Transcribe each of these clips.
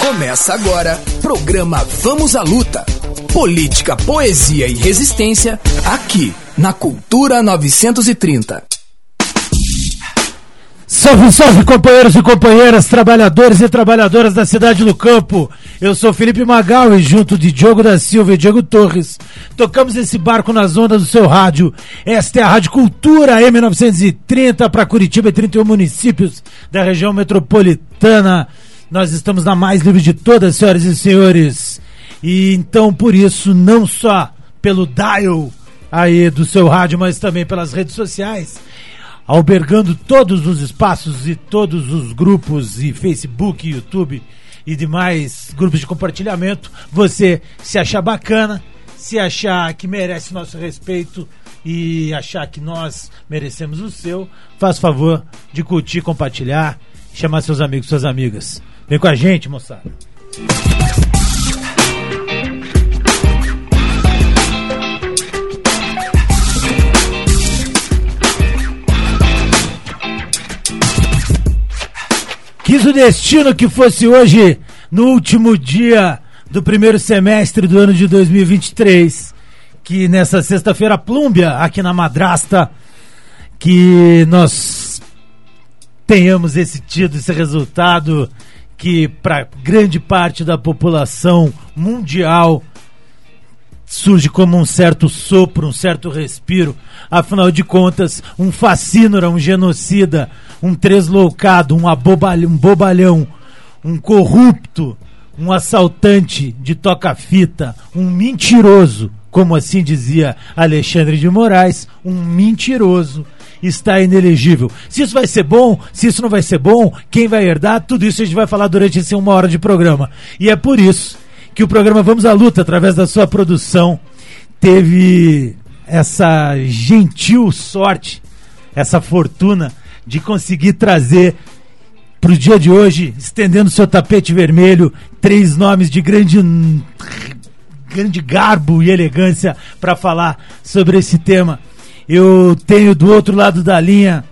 Começa agora, programa Vamos à Luta. Política, poesia e resistência, aqui na Cultura 930. Salve, salve, companheiros e companheiras, trabalhadores e trabalhadoras da cidade do campo. Eu sou Felipe Magal e junto de Diogo da Silva e Diego Torres, tocamos esse barco nas ondas do seu rádio. Esta é a Rádio Cultura M930 para Curitiba e 31 municípios da região metropolitana. Nós estamos na mais livre de todas, senhoras e senhores. E então, por isso, não só pelo dial aí do seu rádio, mas também pelas redes sociais, albergando todos os espaços e todos os grupos e Facebook, YouTube e demais grupos de compartilhamento. Você se achar bacana, se achar que merece nosso respeito e achar que nós merecemos o seu, faz favor de curtir, compartilhar, chamar seus amigos, suas amigas. Vem com a gente, moçada. Quis o destino que fosse hoje, no último dia do primeiro semestre do ano de 2023, que nessa sexta-feira plúmbia, aqui na Madrasta, que nós tenhamos tido esse resultado que para grande parte da população mundial surge como um certo sopro, um certo respiro. Afinal de contas, um facínora, um genocida, um tresloucado, um bobalhão, um corrupto, um assaltante de toca-fita, um mentiroso, como assim dizia Alexandre de Moraes, um mentiroso, está inelegível. Se isso vai ser bom, se isso não vai ser bom, quem vai herdar, tudo isso a gente vai falar durante essa 1 hora de programa. E é por isso que o programa Vamos à Luta, através da sua produção, teve essa gentil sorte, essa fortuna de conseguir trazer para o dia de hoje, estendendo seu tapete vermelho, 3 nomes de grande garbo e elegância para falar sobre esse tema. Eu tenho do outro lado da linha,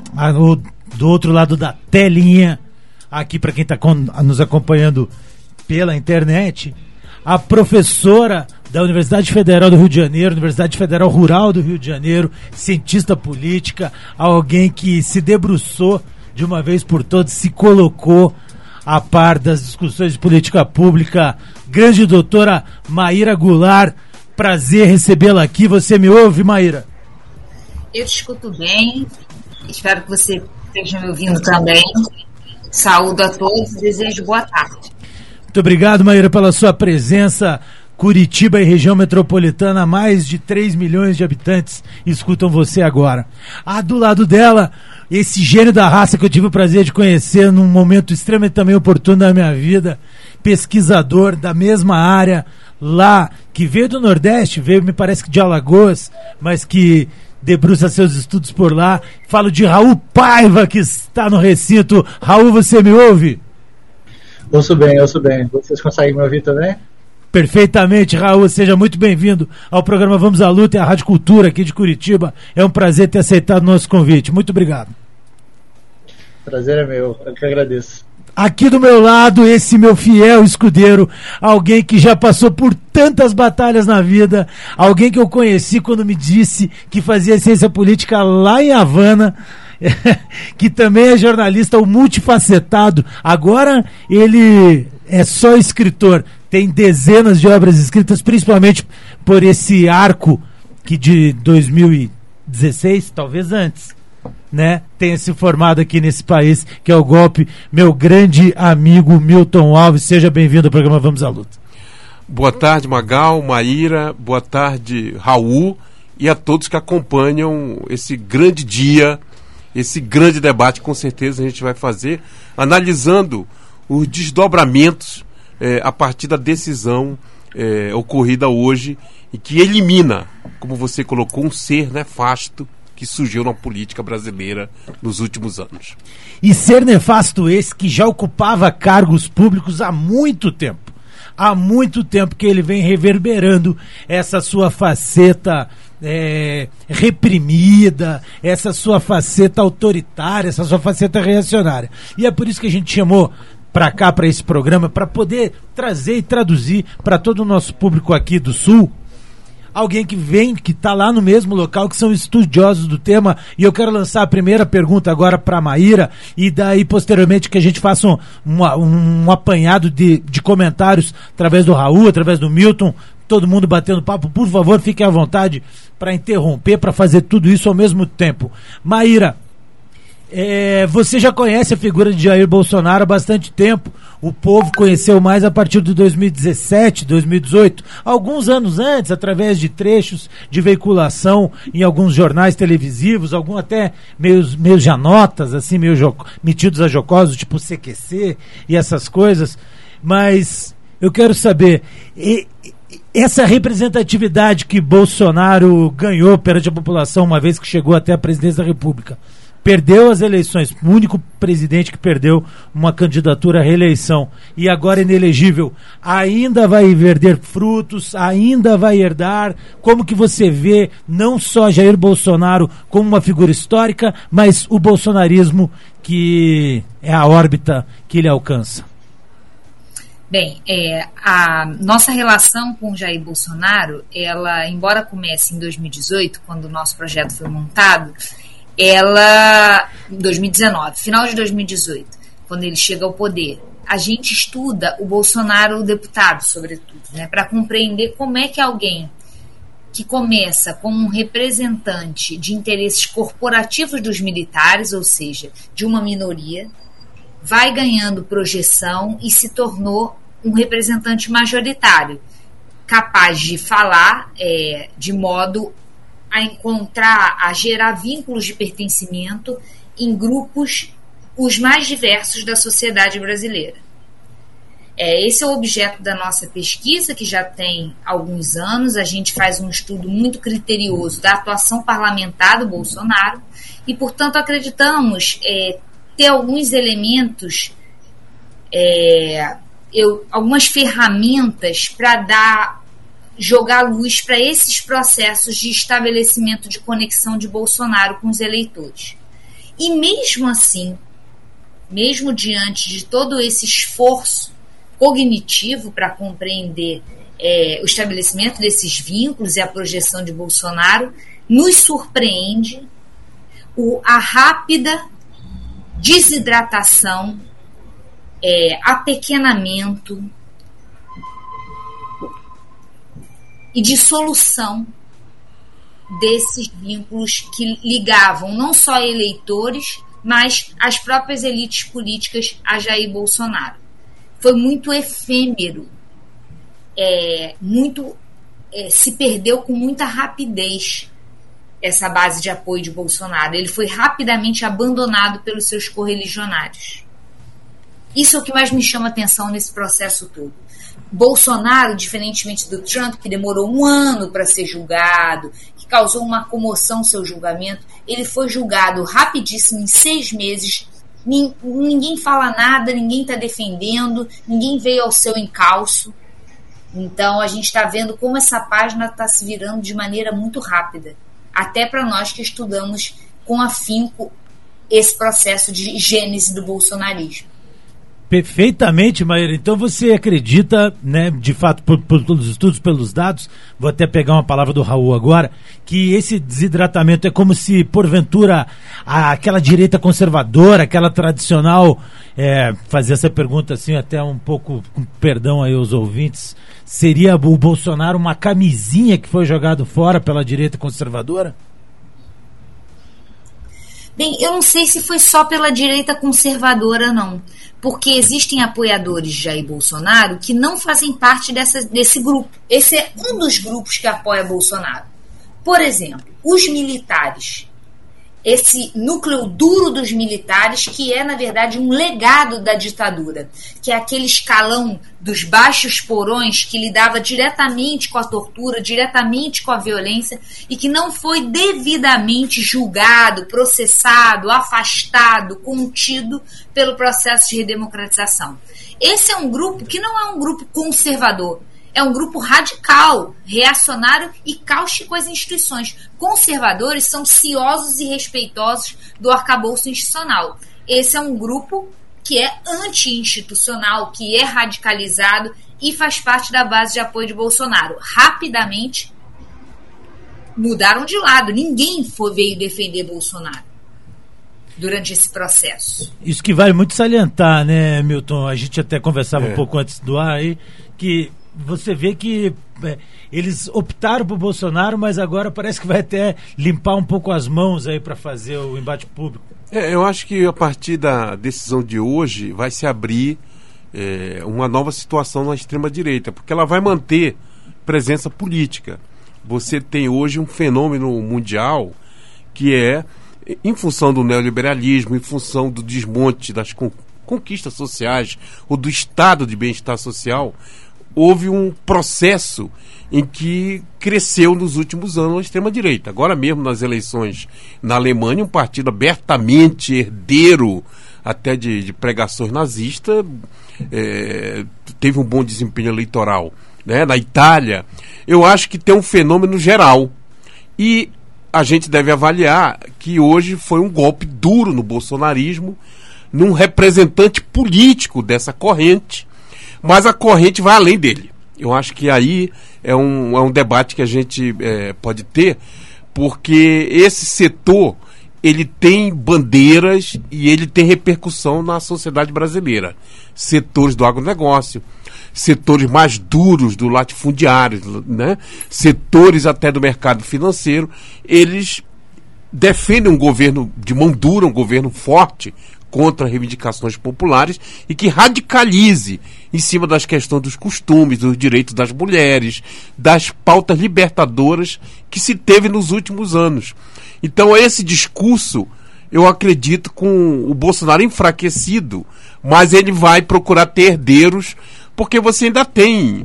do outro lado da telinha, aqui para quem está nos acompanhando pela internet, a professora da Universidade Federal do Rio de Janeiro, Universidade Federal Rural do Rio de Janeiro, cientista política, alguém que se debruçou de uma vez por todas, se colocou a par das discussões de política pública, grande doutora Maíra Goulart. Prazer recebê-la aqui. Você me ouve, Maíra? Eu te escuto bem, espero que você esteja me ouvindo também. Saúdo a todos e desejo boa tarde. Muito obrigado, Maíra, pela sua presença. Curitiba e região metropolitana, mais de 3 milhões de habitantes escutam você agora. Do lado dela, esse gênio da raça que eu tive o prazer de conhecer num momento extremamente também oportuno da minha vida, pesquisador da mesma área lá, que veio do Nordeste, veio, me parece que de Alagoas, mas que debruça seus estudos por lá. Falo de Raul Paiva, que está no recinto. Raul, você me ouve? Ouço bem. Vocês conseguem me ouvir também? Perfeitamente, Raul. Seja muito bem-vindo ao programa Vamos à Luta e à Rádio Cultura aqui de Curitiba. É um prazer ter aceitado o nosso convite. Muito obrigado. Prazer é meu, eu que agradeço. Aqui do meu lado, esse meu fiel escudeiro, alguém que já passou por tantas batalhas na vida, alguém que eu conheci quando me disse que fazia ciência política lá em Havana, que também é jornalista, o multifacetado. Agora ele é só escritor, tem dezenas de obras escritas, principalmente por esse arco que de 2016, talvez antes, né, tenha se formado aqui nesse país, que é o golpe. Meu grande amigo Milton Alves, seja bem-vindo ao programa Vamos à Luta. Boa tarde, Magal, Maíra, boa tarde, Raul, e a todos que acompanham esse grande dia, esse grande debate. Com certeza a gente vai fazer, analisando os desdobramentos a partir da decisão ocorrida hoje, e que elimina, como você colocou, um ser nefasto que surgiu na política brasileira nos últimos anos. E ser nefasto esse que já ocupava cargos públicos há muito tempo. Há muito tempo que ele vem reverberando essa sua faceta reprimida, essa sua faceta autoritária, essa sua faceta reacionária. E é por isso que a gente chamou para cá, para esse programa, para poder trazer e traduzir para todo o nosso público aqui do Sul, alguém que vem, que está lá no mesmo local, que são estudiosos do tema. E eu quero lançar a primeira pergunta agora para a Maíra, e daí posteriormente que a gente faça um apanhado de comentários através do Raul, através do Milton, todo mundo batendo papo. Por favor, fiquem à vontade para interromper, para fazer tudo isso ao mesmo tempo. Maíra, você já conhece a figura de Jair Bolsonaro há bastante tempo. O povo conheceu mais a partir de 2017, 2018, alguns anos antes, através de trechos de veiculação em alguns jornais televisivos, alguns até meio janotas, assim, meio metidos a jocosos, tipo CQC e essas coisas. Mas eu quero saber, essa representatividade que Bolsonaro ganhou perante a população, uma vez que chegou até a presidência da República, perdeu as eleições, o único presidente que perdeu uma candidatura à reeleição e agora inelegível, ainda vai verder frutos, ainda vai herdar? Como que você vê não só Jair Bolsonaro como uma figura histórica, mas o bolsonarismo, que é a órbita que ele alcança? Bem, a nossa relação com Jair Bolsonaro, ela, embora comece em 2018, quando o nosso projeto foi montado, ela, em 2019, final de 2018, quando ele chega ao poder, a gente estuda o Bolsonaro, o deputado, sobretudo, né, para compreender como é que alguém que começa como um representante de interesses corporativos dos militares, ou seja, de uma minoria, vai ganhando projeção e se tornou um representante majoritário, capaz de falar de modo a encontrar, a gerar vínculos de pertencimento em grupos os mais diversos da sociedade brasileira. Esse é o objeto da nossa pesquisa, que já tem alguns anos. A gente faz um estudo muito criterioso da atuação parlamentar do Bolsonaro e, portanto, acreditamos ter alguns elementos, algumas ferramentas para jogar luz para esses processos de estabelecimento de conexão de Bolsonaro com os eleitores. E mesmo assim, mesmo diante de todo esse esforço cognitivo para compreender o estabelecimento desses vínculos e a projeção de Bolsonaro, nos surpreende a rápida desidratação, apequenamento e dissolução desses vínculos que ligavam não só eleitores, mas as próprias elites políticas a Jair Bolsonaro. Foi muito efêmero, se perdeu com muita rapidez essa base de apoio de Bolsonaro. Ele foi rapidamente abandonado pelos seus correligionários. Isso é o que mais me chama a atenção nesse processo todo. Bolsonaro, diferentemente do Trump, que demorou 1 ano para ser julgado, que causou uma comoção seu julgamento, ele foi julgado rapidíssimo, em 6 meses. Ninguém fala nada, ninguém está defendendo, ninguém veio ao seu encalço. Então a gente está vendo como essa página está se virando de maneira muito rápida, até para nós que estudamos com afinco esse processo de gênese do bolsonarismo. Perfeitamente, Maíra. Então você acredita, né, de fato, por todos os estudos, pelos dados, vou até pegar uma palavra do Raul agora, que esse desidratamento é como se, porventura, aquela direita conservadora, aquela tradicional, fazer essa pergunta assim, até um pouco, com perdão aí aos ouvintes, seria o Bolsonaro uma camisinha que foi jogado fora pela direita conservadora? Bem, eu não sei se foi só pela direita conservadora, não. Porque existem apoiadores de Jair Bolsonaro que não fazem parte desse grupo. Esse é um dos grupos que apoia Bolsonaro. Por exemplo, os militares. Esse núcleo duro dos militares, que é, na verdade, um legado da ditadura, que é aquele escalão dos baixos porões que lidava diretamente com a tortura, diretamente com a violência, e que não foi devidamente julgado, processado, afastado, contido pelo processo de redemocratização. Esse é um grupo que não é um grupo conservador, é um grupo radical, reacionário e cáustico às instituições. Conservadores são ciosos e respeitosos do arcabouço institucional. Esse é um grupo que é anti-institucional, que é radicalizado e faz parte da base de apoio de Bolsonaro. Rapidamente mudaram de lado. Ninguém veio defender Bolsonaro durante esse processo. Isso que vale muito salientar, né, Milton? A gente até conversava um pouco antes do ar aí, que você vê que eles optaram por Bolsonaro, mas agora parece que vai até limpar um pouco as mãos aí para fazer o embate público. Eu acho que a partir da decisão de hoje vai se abrir uma nova situação na extrema-direita, porque ela vai manter presença política. Você tem hoje um fenômeno mundial que é, em função do neoliberalismo, em função do desmonte das conquistas sociais ou do estado de bem-estar social, houve um processo em que cresceu nos últimos anos a extrema-direita. Agora mesmo nas eleições na Alemanha, um partido abertamente herdeiro até de pregações nazistas, teve um bom desempenho eleitoral, né? Na Itália, eu acho que tem um fenômeno geral e a gente deve avaliar que hoje foi um golpe duro no bolsonarismo, num representante político dessa corrente, mas a corrente vai além dele. Eu acho que aí é um debate que a gente pode ter, porque esse setor ele tem bandeiras e ele tem repercussão na sociedade brasileira. Setores do agronegócio, setores mais duros do latifundiário, né? Setores até do mercado financeiro, eles defendem um governo de mão dura, um governo forte contra reivindicações populares e que radicalize em cima das questões dos costumes, dos direitos das mulheres, das pautas libertadoras que se teve nos últimos anos. Então esse discurso, eu acredito, com o Bolsonaro enfraquecido, mas ele vai procurar ter herdeiros, porque você ainda tem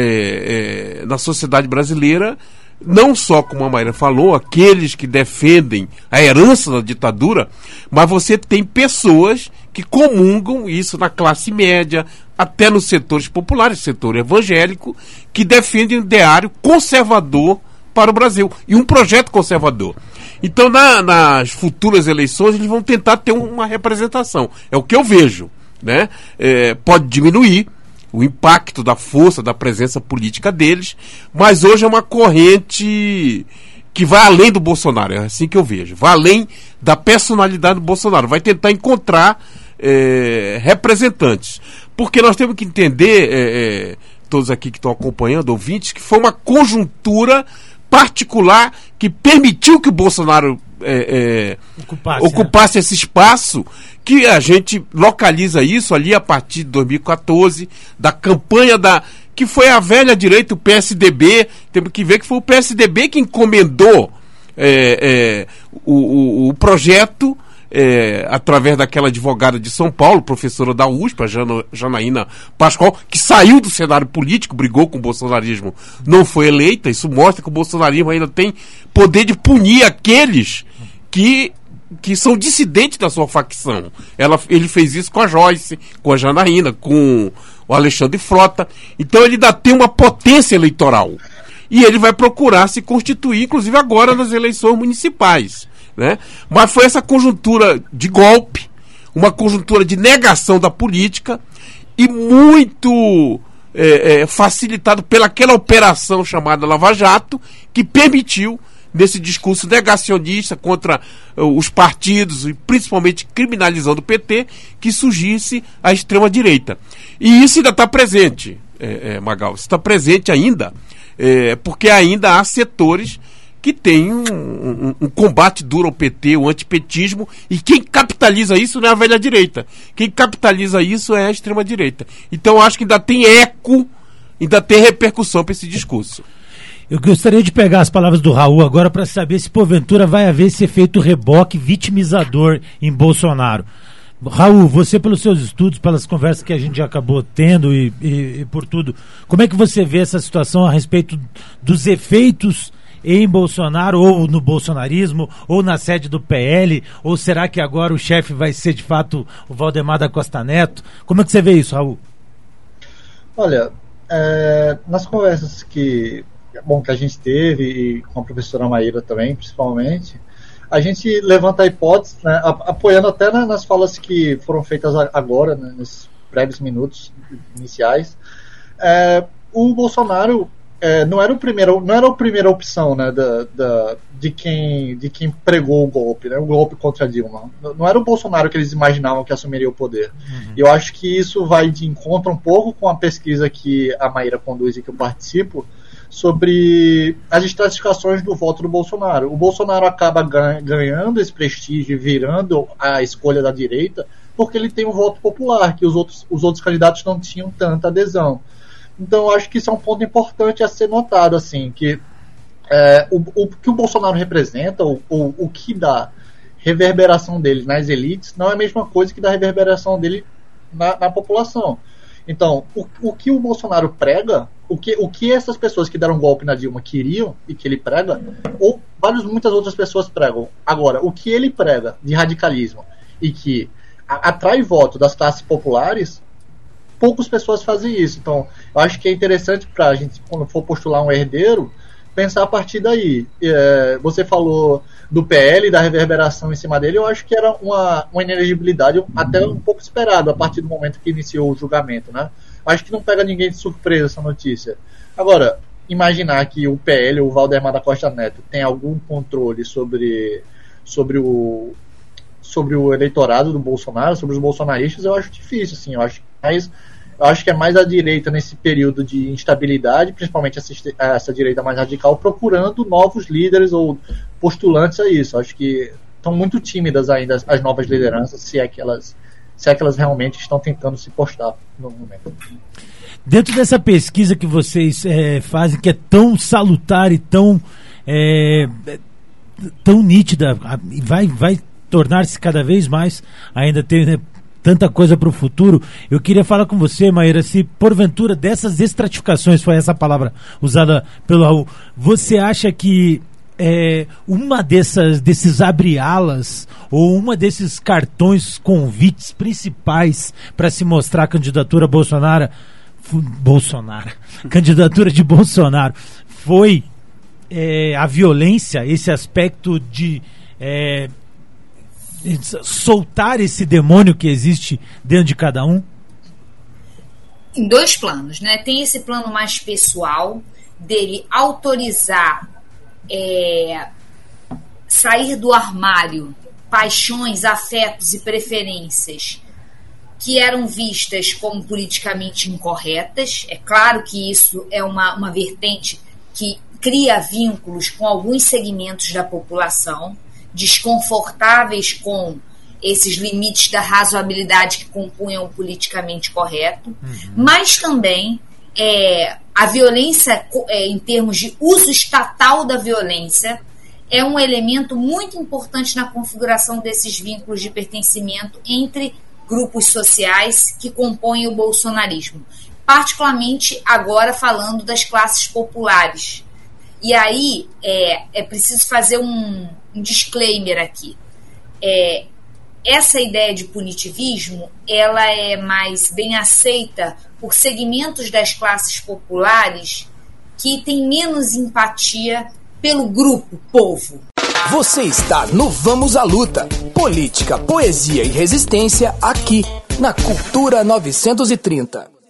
na sociedade brasileira, não só, como a Maíra falou, aqueles que defendem a herança da ditadura, mas você tem pessoas que comungam isso na classe média, até nos setores populares, setor evangélico, que defendem um ideário conservador para o Brasil e um projeto conservador. Então, nas futuras eleições, eles vão tentar ter uma representação. É o que eu vejo, né? Pode diminuir o impacto da força, da presença política deles, mas hoje é uma corrente que vai além do Bolsonaro, é assim que eu vejo, vai além da personalidade do Bolsonaro, vai tentar encontrar representantes, porque nós temos que entender, todos aqui que estão acompanhando, ouvintes, que foi uma conjuntura particular que permitiu que o Bolsonaro ocupasse esse espaço, que a gente localiza isso ali a partir de 2014, da campanha que foi a velha direita, o PSDB. Temos que ver que foi o PSDB que encomendou o projeto, através daquela advogada de São Paulo, professora da USP, a Janaína Pascoal, que saiu do cenário político, brigou com o bolsonarismo, não foi eleita. Isso mostra que o bolsonarismo ainda tem poder de punir aqueles que são dissidentes da sua facção. Ele fez isso com a Joyce, com a Janaína, com o Alexandre Frota. Então ele ainda tem uma potência eleitoral. E ele vai procurar se constituir, inclusive agora nas eleições municipais, né? Mas foi essa conjuntura de golpe, uma conjuntura de negação da política e muito facilitado pelaquela operação chamada Lava Jato, que permitiu, nesse discurso negacionista contra os partidos e principalmente criminalizando o PT, que surgisse a extrema-direita. E isso ainda está presente, Magal, isso está presente ainda, porque ainda há setores que têm um combate duro ao PT, o antipetismo, e quem capitaliza isso não é a velha direita, quem capitaliza isso é a extrema-direita. Então eu acho que ainda tem eco, ainda tem repercussão para esse discurso. Eu gostaria de pegar as palavras do Raul agora para saber se porventura vai haver esse efeito reboque vitimizador em Bolsonaro. Raul, você pelos seus estudos, pelas conversas que a gente já acabou tendo e por tudo, como é que você vê essa situação a respeito dos efeitos em Bolsonaro, ou no bolsonarismo, ou na sede do PL, ou será que agora o chefe vai ser de fato o Valdemar da Costa Neto? Como é que você vê isso, Raul? Olha, nas conversas que a gente teve, e com a professora Maíra também, principalmente, a gente levanta a hipótese, né, apoiando até nas falas que foram feitas agora, né, nesses breves minutos iniciais. O Bolsonaro não era a primeira opção, né, de quem pregou o golpe, né, o golpe contra Dilma. Não era o Bolsonaro que eles imaginavam que assumiria o poder. E eu acho que isso vai de encontro um pouco com a pesquisa que a Maíra conduz e que eu participo, sobre as estratificações do voto do Bolsonaro. O Bolsonaro acaba ganhando esse prestígio, virando a escolha da direita, porque ele tem um voto popular, que os outros candidatos não tinham tanta adesão. Então, eu acho que isso é um ponto importante a ser notado, assim, que o que o Bolsonaro representa, o que dá reverberação dele nas elites, não é a mesma coisa que dá reverberação dele na população. Então, o que o Bolsonaro prega, o que essas pessoas que deram golpe na Dilma queriam e que ele prega, ou muitas outras pessoas pregam. Agora, o que ele prega de radicalismo e que atrai voto das classes populares, poucas pessoas fazem isso. Então, eu acho que é interessante para a gente, quando for postular um herdeiro, pensar a partir daí. Você falou do PL, da reverberação em cima dele, eu acho que era uma inelegibilidade até um pouco esperada a partir do momento que iniciou o julgamento, né? Acho que não pega ninguém de surpresa essa notícia. Agora, imaginar que o PL, o Valdemar da Costa Neto, tem algum controle sobre o eleitorado do Bolsonaro, sobre os bolsonaristas, eu acho difícil, assim. Eu acho que é mais a direita nesse período de instabilidade, principalmente essa direita mais radical, procurando novos líderes ou postulantes a isso. Acho que estão muito tímidas ainda as novas lideranças, se é que elas realmente estão tentando se postar no momento. Dentro dessa pesquisa que vocês fazem, que é tão salutar e tão nítida, e vai tornar-se cada vez mais, ainda ter tanta coisa para o futuro, eu queria falar com você, Maíra, se porventura dessas estratificações, foi essa palavra usada pelo Raul, você acha que uma desses abre-alas ou uma desses cartões convites principais para se mostrar a candidatura candidatura de Bolsonaro foi a violência, esse aspecto de soltar esse demônio que existe dentro de cada um? Em dois planos, né? Tem esse plano mais pessoal dele autorizar sair do armário paixões, afetos e preferências que eram vistas como politicamente incorretas. É claro que isso é uma vertente que cria vínculos com alguns segmentos da população, desconfortáveis com esses limites da razoabilidade que compunham o politicamente correto, mas também a violência, em termos de uso estatal da violência, é um elemento muito importante na configuração desses vínculos de pertencimento entre grupos sociais que compõem o bolsonarismo, particularmente agora falando das classes populares. E aí é preciso fazer um disclaimer aqui. Essa ideia de punitivismo, ela é mais bem aceita por segmentos das classes populares que têm menos empatia pelo grupo, povo. Você está no Vamos à Luta. Política, poesia e resistência aqui na Cultura 930.